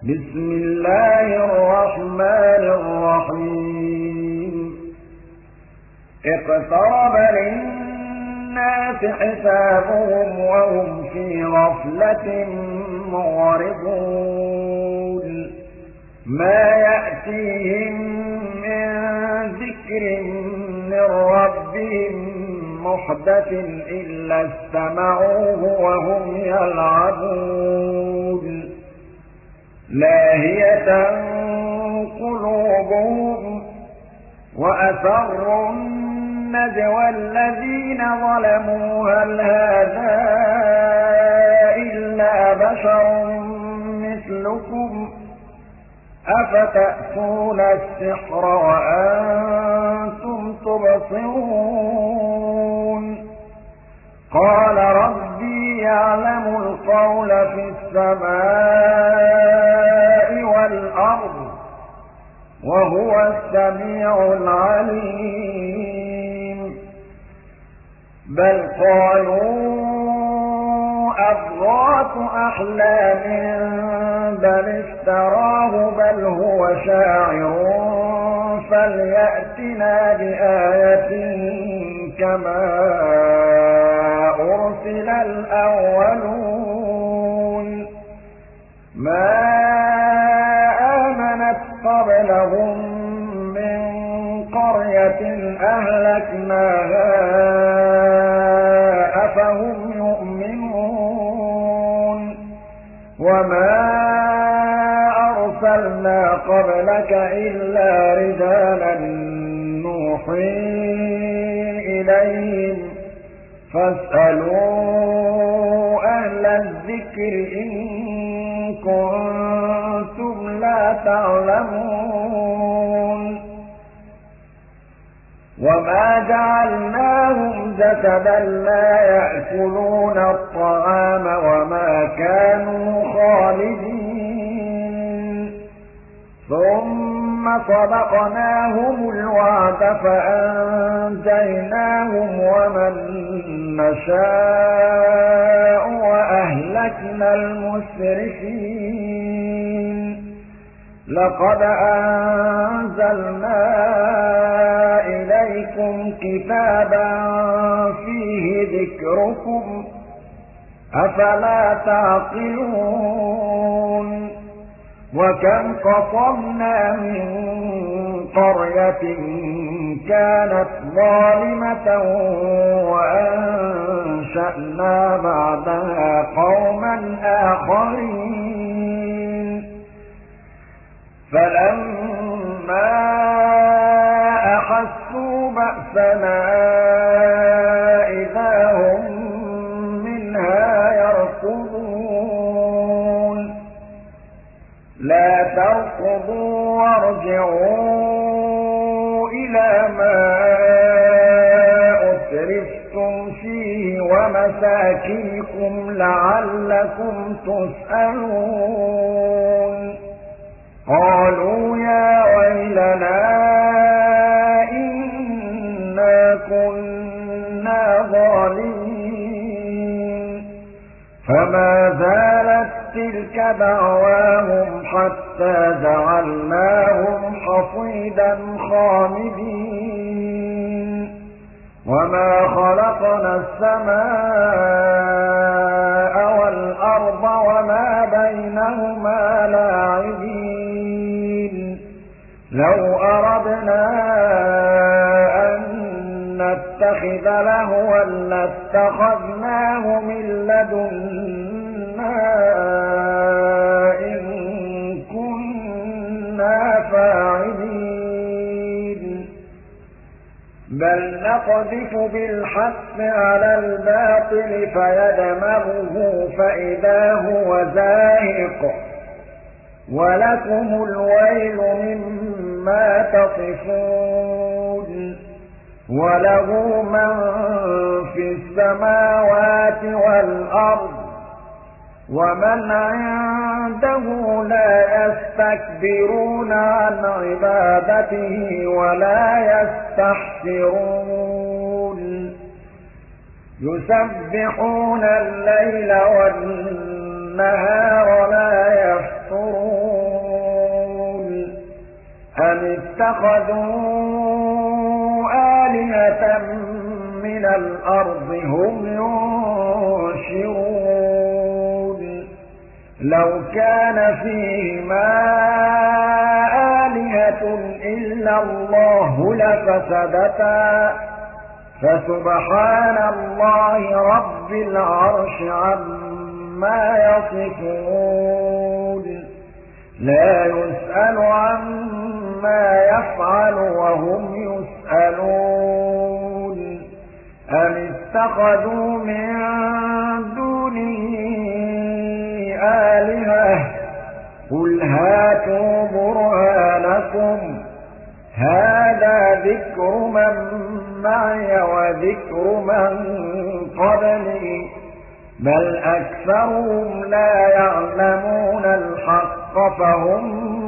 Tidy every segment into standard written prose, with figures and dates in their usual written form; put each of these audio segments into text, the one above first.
بسم الله الرحمن الرحيم اقترب للناس حسابهم وهم في غفلة معرضون ما يأتيهم من ذكر من ربهم محدث إلا استمعوه وهم يلعبون لاهية قلوبهم وأسروا النجوى الذين ظلموا هل هذا إلا بشر مثلكم أفتأتون السحر وأنتم تبصرون قال ربي يعلم القول في السماء والأرض وهو السميع العليم بل قالوا أضغاث أحلام بل افتراه بل هو شاعر فليأتنا بآية كما أرسل الأولون ما آمنت قبلهم من قرية أهلكناها أفهم يؤمنون وما أرسلنا قبلك إلا رجالا نوحي إليهم فاسألوا أهل الذكر إن كنتم لا تعلمون وما جعلناهم جسدا لا يأكلون الطعام وما كانوا خالدين ثم صدقناهم الوعد فأنجيناهم ومن نشاء وأهلكنا المسرفين لقد أنزلنا إليكم كتابا فيه ذكركم أفلا تعقلون وكم قصمنا من قرية كانت ظالمة وأنشأنا بعدها قوما آخرين فلما أحسوا بأسنا إذا هم منها يركضون لا تركضوا وارجعوا إلى ما أسرفتم فيه ومساكنكم لعلكم تسألون قالوا يا ويلنا إنا كنا ظالمين فما زالت تلك دعواهم حتى جعلناهم حصيدا خامدين وما خلقنا السماء والأرض وما بينهما لاعبين لو أردنا أن نتخذ لهوا لاتخذناه من لدنا إن كنا فاعلين بل نقذف بالحق على الباطل فيدمغه فإذا هو زاهق ولكم الويل مما تصفون وله من في السماوات والأرض ومن عنده لا يستكبرون عن عبادته ولا يستحسرون يسبحون الليل والنهار لا يفترون اتخذوا آلهة من الأرض هم ينشرون لو كان فيهما آلهة إلا الله لفسدتا فسبحان الله رب العرش عما يصفون لا يسأل عما يفعل وهم يسألون أم اتخذوا من دونه آلهة قل هاتوا برهانكم هذا ذكر من معي وذكر من قبلي بل أكثرهم لا يعلمون الحق فهم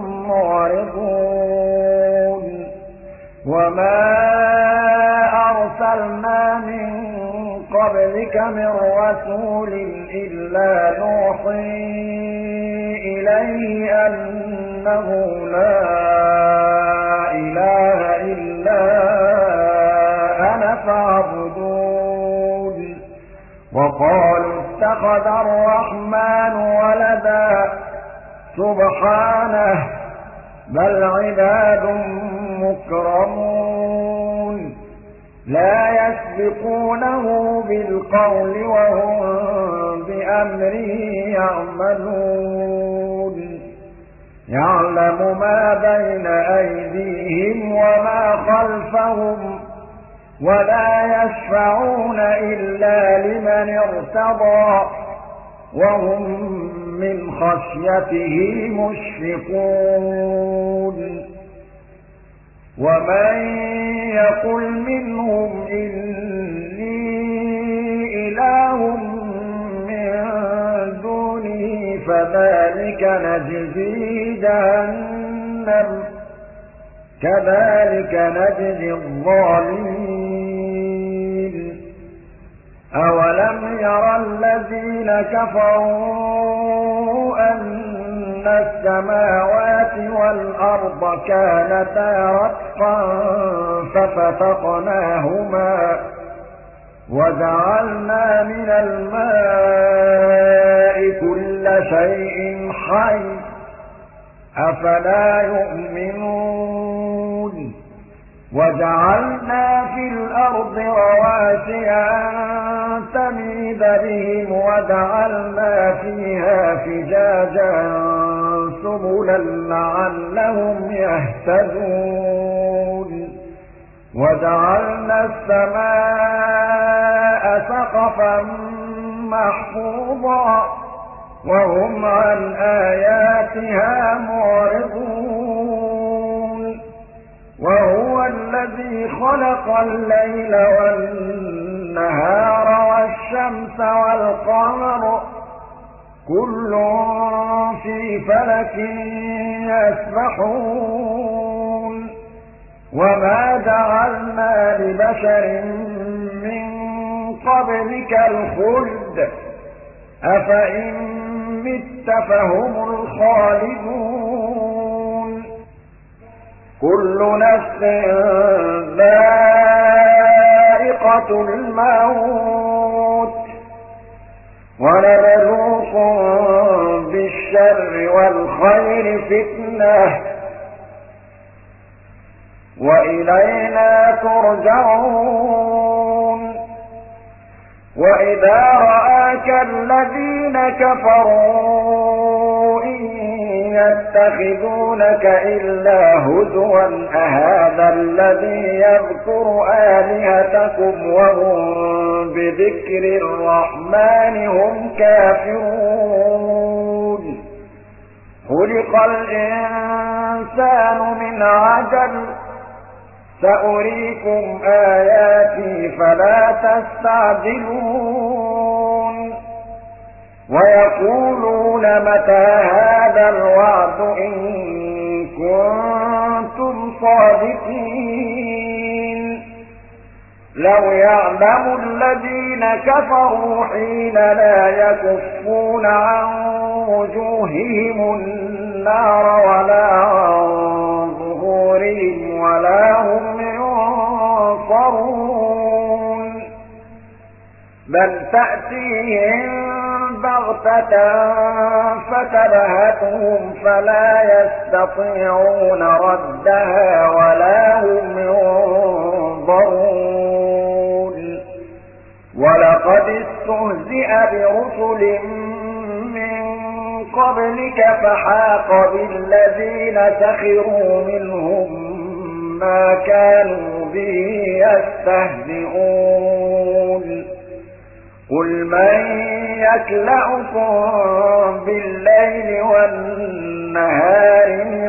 معرضون وما أرسلنا من قبلك من رسول إلا نوحي إليه أنه لا إله إلا أنا فاعبدون وقالوا اتخذ الرحمن ولدا سبحانه بل عباد مكرمون لا يسبقونه بالقول وهم بأمره يعملون يعلم ما بين أيديهم وما خلفهم ولا يشفعون إلا لمن ارتضى وهم من خشيته مشفقون ومن يقل منهم إني إله من دونه فذلك نجزيه جهنم كذلك نجزي الظالمين أولم يرى الذين كفروا أن السماوات والأرض كانتا رتقا ففتقناهما وجعلنا من الماء كل شيء حي أفلا يؤمنون وجعلنا في الأرض رواسي أن تميد بهم وجعلنا فيها فجاجا سبلا لعلهم يهتدون وجعلنا السماء سقفا محفوظا وهم عن آياتها معرضون وهو الذي خلق الليل والنهار والشمس والقمر كل في فلك يسبحون وما جعلنا لبشر من قبلك الخلد أفإن مت فهم الخالدون كل نفس ذائقة الموت ونبلوكم بالشر والخير فتنة وإلينا ترجعون وإذا رآك الذين كفروا إن يتخذونك إلا هزوا أهذا الذي يذكر آلهتكم وهم بذكر الرحمن هم كافرون خلق الإنسان من عجل سأريكم آياتي فلا تستعجلون ويقولون متى هذا الوعد إن كنتم صادقين لو يعلم الذين كفروا حين لا يكفون عن وجوههم النار ولا عن ظهورهم تأتيهم بغتة فتبهتهم فلا يستطيعون ردها ولا هم ينظرون ولقد استهزئ برسل من قبلك فحاق بالذين سخروا منهم ما كانوا به يستهزئون قل من يكلأكم بالليل والنهار من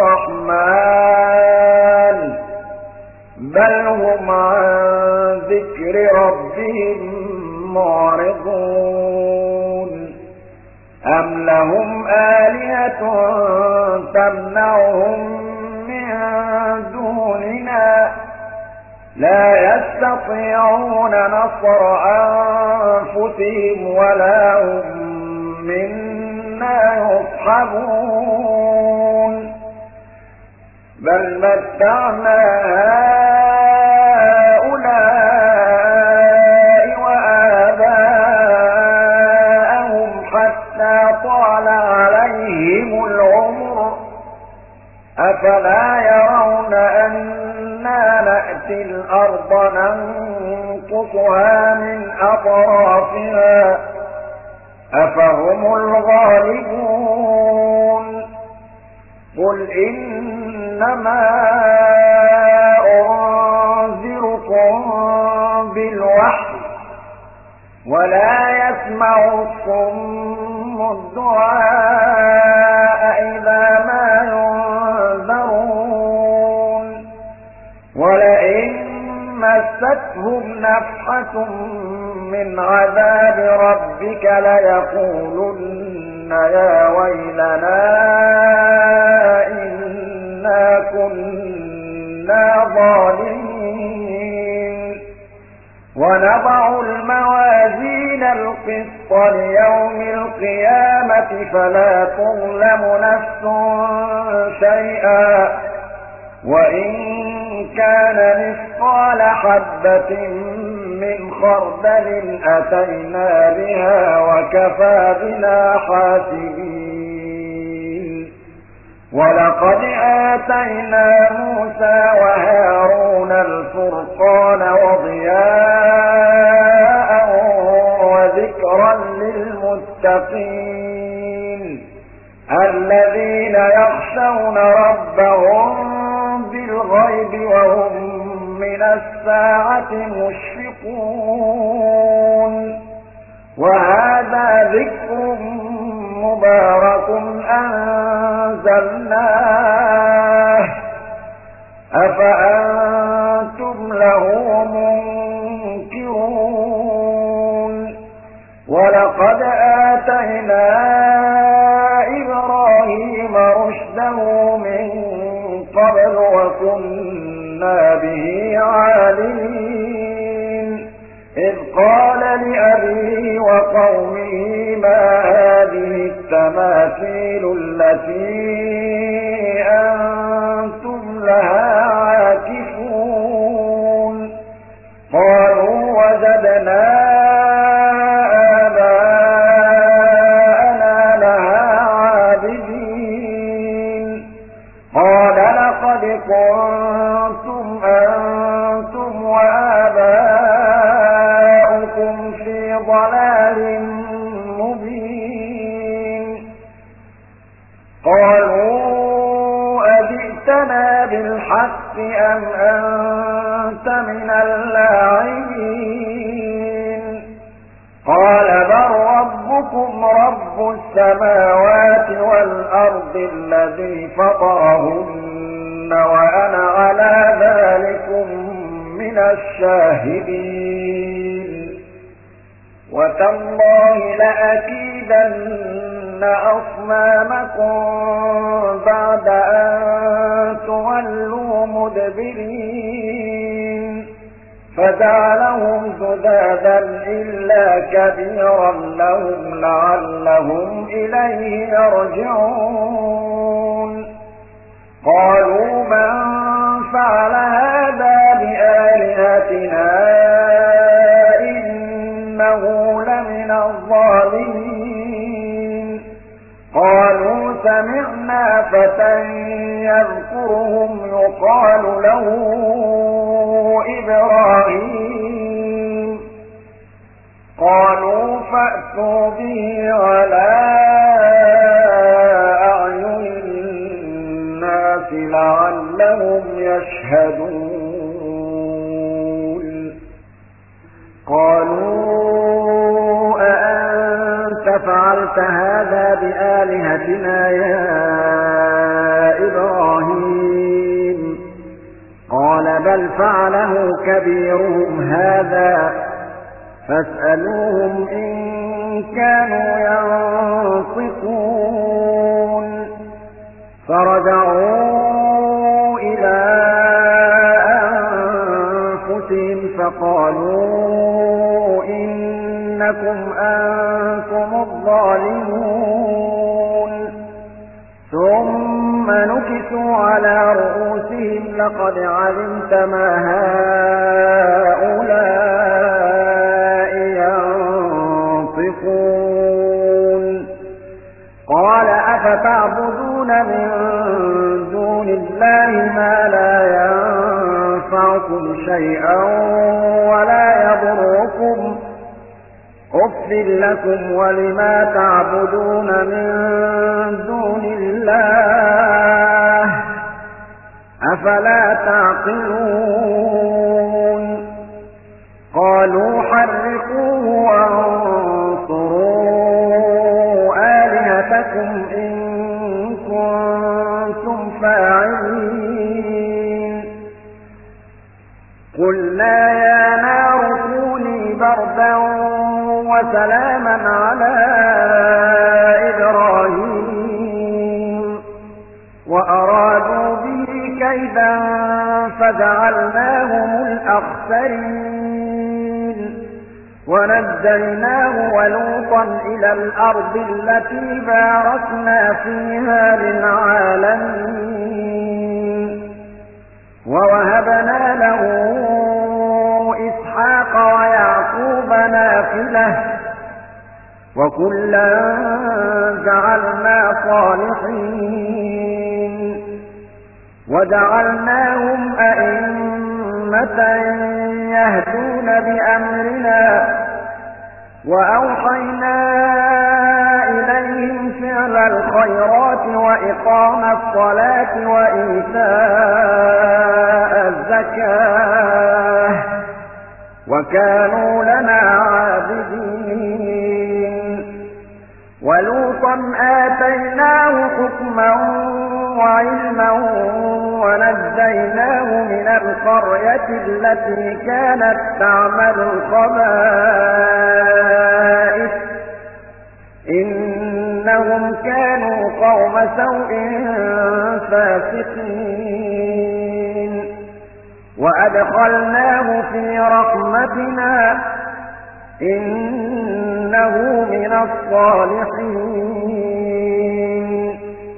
الرحمن بل هم عن ذكر ربهم معرضون أم لهم آلهة تمنعهم من دوننا لا يستطيعون نصر أنفسهم ولا هم منا يصحبون بل متعنا هؤلاء وآباءهم حتى طال عليهم العمر أفلا يرون أنا نأتي الأرض ننقصها من أطرافها أفهم الغالبون قل إنما أنذركم بالوحي ولا يسمع الصم الدعاء إذا ما ينذرون ولئن مستهم نفحة من عذاب ربك ليقولن يا ويلنا إنا كنا ظالمين ونضع الموازين القسط ليوم القيامة فلا تظلم نفس شيئا وإن كان مثقال حبة من خردل أتينا بها وكفى بنا حاسبين ولقد آتينا موسى وهارون الفرقان وضياء وذكرا للمتقين الذين يخشون ربهم بالغيب وهم من الساعة مشفقون وهذا ذكر مبارك أنزلناه أفأنتم له منكرون ولقد آتينا إبراهيم رشده من قبل وكنا به عالمين إذ قال لأبيه وقومه ما هذه التماثيل التي أنتم لها عاكفون قالوا وجدنا آباءنا لها عابدين قال لقد كنتم أنتم وآباؤكم في ضلال مبين قالوا أجئتنا بالحق أم أنت من اللاعبين قال بل ربكم رب السماوات والأرض الذي فطرهن وأنا على ذلكم من الشاهدين وتالله لأكيدن أصنامكم بعد أن تولوا مدبرين فجعلهم جذاذا إلا كبيرا لهم لعلهم إليه يرجعون قالوا من فعل هذا بآلهتنا إنه سمعنا فتى يذكرهم يقال له إبراهيم قالوا فأتوا به على أعين الناس لعلهم يشهدون قالوا أأنت فعلت هذا بآلهتنا يا إبراهيم قال بل فعله كبيرهم هذا فاسألوهم إن كانوا ينطقون فرجعوا إلى أنفسهم فقالوا إنكم أنتم الظالمون ثم نكسوا على رؤوسهم لقد علمت ما هؤلاء ينطقون قال أفتعبدون من دون الله ما لا ينفعكم شيئا ولا يضركم أف لكم ولما تعبدون من دون الله أفلا تعقلون قالوا حرقوه وانصروا آلهتكم إن كنتم فاعلين قلنا يا نار كوني بردا وسلاما على إبراهيم وأرادوا به كيدا فجعلناهم الأخسرين ونجيناه ولوطا إلى الأرض التي باركنا فيها للعالمين ووهبنا له إسحاق ويعقوب نافلة وكلا جعلنا صالحين وجعلناهم أئمة يهدون بأمرنا وأوحينا إليهم فعل الخيرات وإقام الصلاة وإيتاء الزكاة وكانوا لنا عابدين ولوطا آتيناه حكما وعلما ونجيناه من القرية التي كانت تعمل الخبائث إنهم كانوا قوم سوء فاسقين وأدخلناه في رحمتنا إنه من الصالحين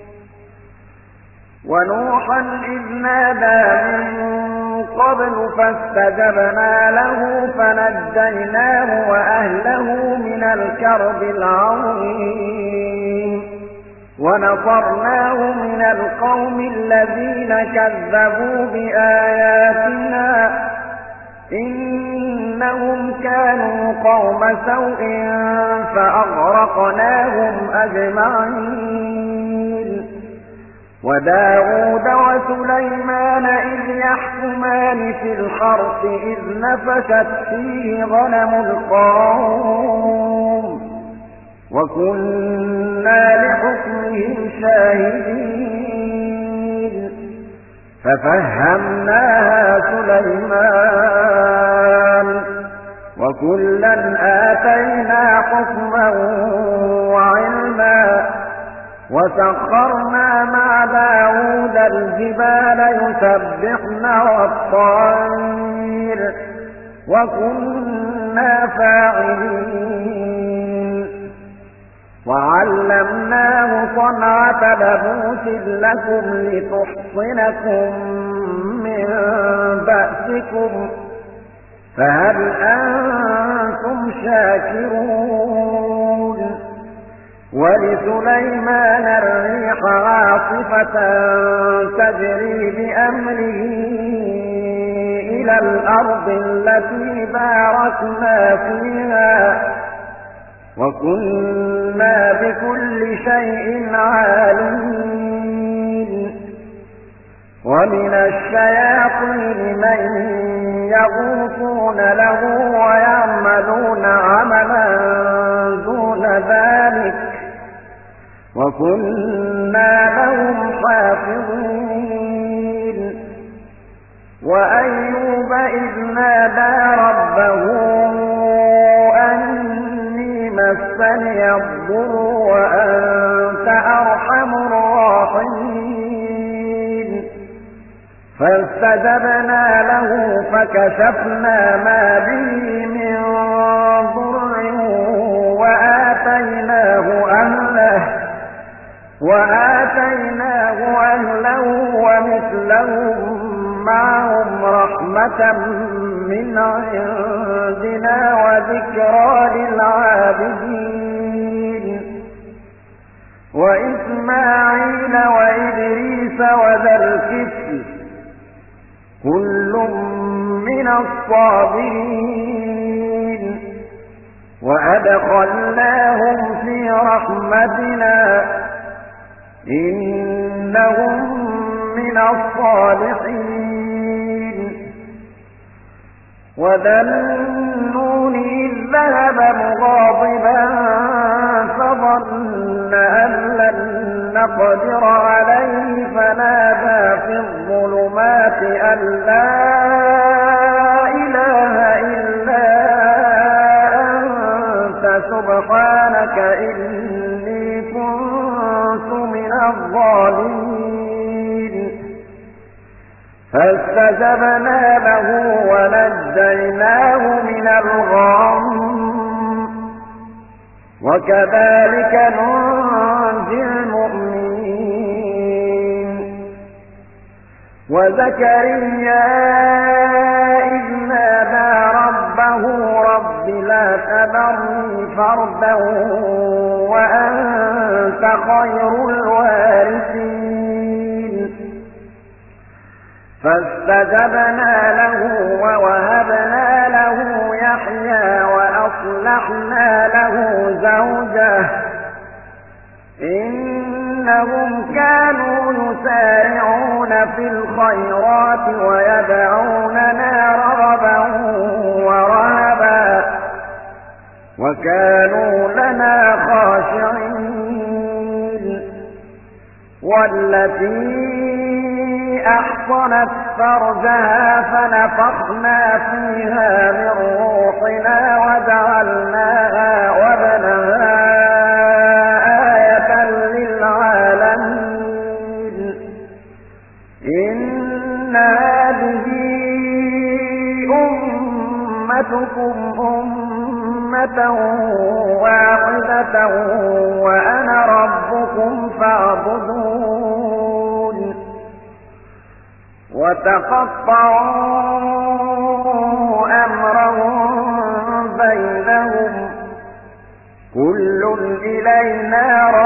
ونوحا إذ نادى من قبل فاستجبنا له فنجيناه وأهله من الكرب العظيم ونصرناه من القوم الذين كذبوا بآياتنا إنهم كانوا قوم سوء فأغرقناهم أجمعين وداود وسليمان إذ يحكمان في الحرث إذ نفشت فيه غنم القوم وكنا لحكمهم شاهدين ففهمناها سليمان وكلا آتينا حكما وعلما وسخرنا مع داود الجبال يسبحن والطير وكنا فاعلين وعلمناه صنعة لبوس لكم لتحصنكم من بأسكم فهل أنتم شاكرون ولسليمان الريح عاصفة تجري بأمره إلى الأرض التي باركنا فيها وكنا بكل شيء عالمين ومن الشياطين من يغوصون له ويعملون عملا دون ذلك وكنا لهم حافظين وأيوب إذ نادى ربه أني مسني الضر وأنت أرحم الراحمين فاستجبنا له فكشفنا ما به من ضر وآتيناه أهله ومثلهم معهم رحمة من عندنا وذكرى للعابدين وإسماعيل وإدريس وذا الكفل كل من الصابرين وأدخلناهم في رحمتنا إنهم من الصالحين وذا النون إذ ذهب مغاضبا فظن أن لن نقدر عليه فنادى في الظلمات أن لا إله إلا أنت سبحانك إني كنت من الظالمين فاستجبنا له ونجيناه من الغم وكذلك ننجي المؤمنين وزكريا إذ نادى ربه رب لا تذرني فردا وأنت خير الوارثين فاستجبنا له ووهبنا له يحيى وأصلحنا له زوجه إنهم كانوا يسارعون في الخيرات ويدعوننا رغبا ورهبا وكانوا لنا خاشعين والتي أحصنت فرجها فنفخنا فيها من روحنا وجعلناها وابنها آية للعالمين إن هذه أمتكم أمة واحدة وأنا ربكم فاعبدون وتقطعوا أمرهم بينهم كل إلينا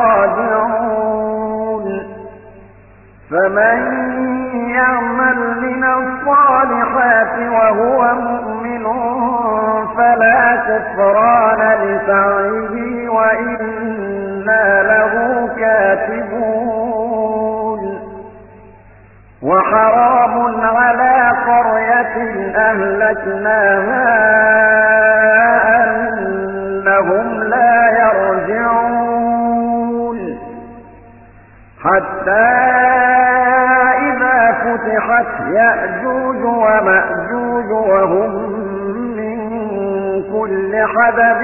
راجعون فمن يعمل من الصالحات وهو مؤمن فلا كفران لسعيه وإنا له كاتبون وحرام على قرية أهلكناها أنهم لا يرجعون حتى إذا فتحت يأجوج ومأجوج وهم من كل حدب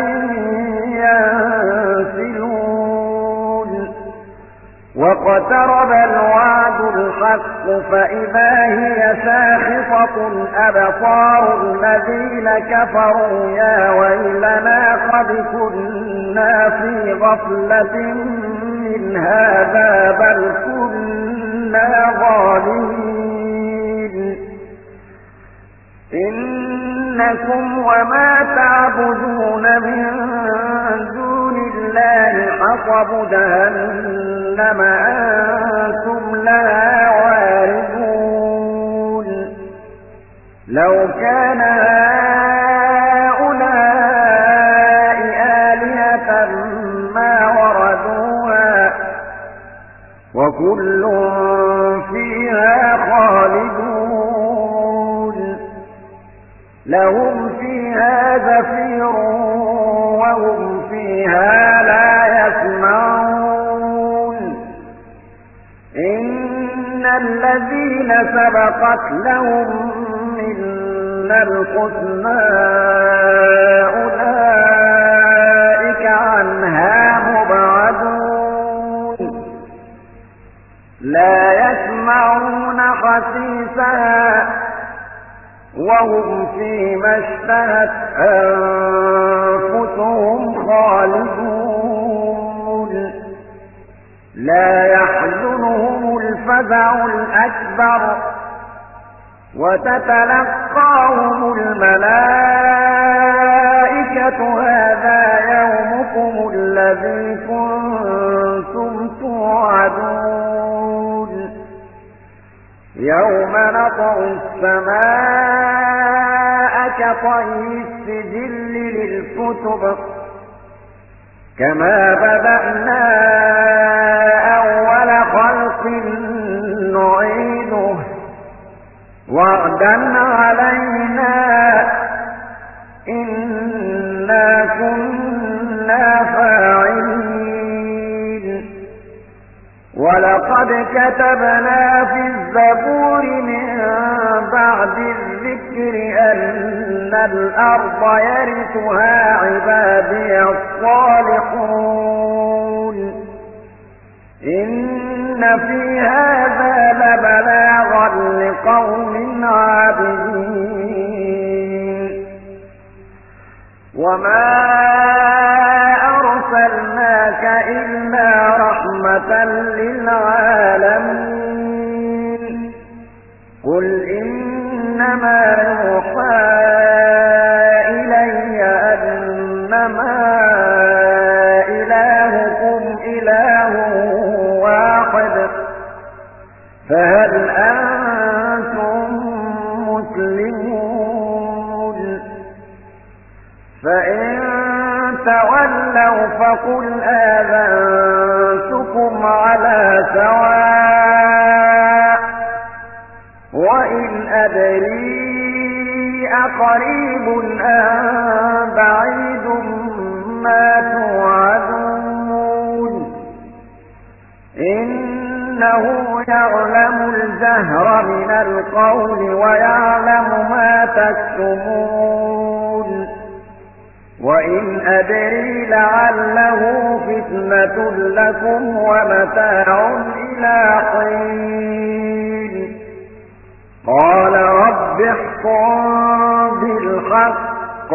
ينسلون واقترب الوعد الحق فإذا هي ساخطة أبصار الذين كفروا يا ويلنا قد كنا في غفلة من هذا بل كنا ظالمين إنكم وما تعبدون من دون الله الله حصب جهنم أنتم لها واردون لو كان هؤلاء آلهة ما وردوها وكل فيها خالدون لهم فيها زفير وهم فيها لا يسمعون إن الذين سبقت لهم منا الحسنى أولئك عنها مبعدون لا يسمعون حسيسها وهم فيما اشتهت أنفسهم خالدون لا يحزنهم الفزع الأكبر وتتلقاهم الملائكة هذا يومكم الذي كنتم توعدون يوم نطوي السماء كطي السجل للكتب كما بدأنا أول خلق نعيده وعدا علينا إنا كنا فاعلين ولقد كتبنا في الزبور من بعد الذكر أن الأرض يرثها عبادي الصالحون إن في هذا لبلاغا لقوم عابدين وما أرسلناك إلا رحمة للعالمين قل إنما يوحى إلي أنما إلهكم إله واحد فهل أنتم مسلمون فإن تولوا فقل آذنتكم على سواء وإن أدري أقريب أم بعيد ما توعدون إنه يعلم الجهر من القول ويعلم ما تكتمون وإن أدري لعله فتنة لكم ومتاع إلى حين قال رب احكم بالحق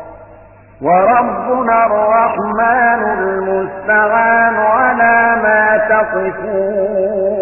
وربنا الرحمن المستعان على ما تصفون